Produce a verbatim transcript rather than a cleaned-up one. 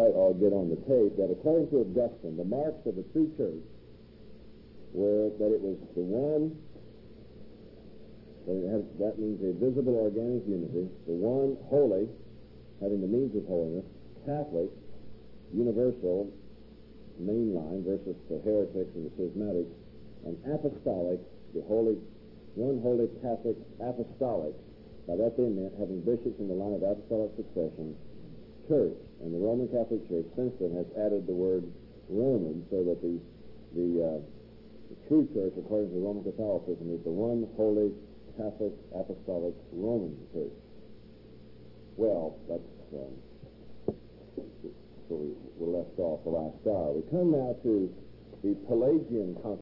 quite all get on the tape, that according to Augustine, the marks of the true church were that it was the one, that, it has, that means a visible organic unity, the one holy, having the means of holiness, Catholic, universal, mainline versus the heretics and the schismatics, and apostolic, the holy, one holy Catholic apostolic. By that they meant having bishops in the line of apostolic succession, church. And the Roman Catholic Church since then has added the word Roman, so that the the, uh, the true church, according to Roman Catholicism, is the one holy Catholic apostolic Roman Church. Well, that's um, so we, we're left off the last hour. We come now to the Pelagian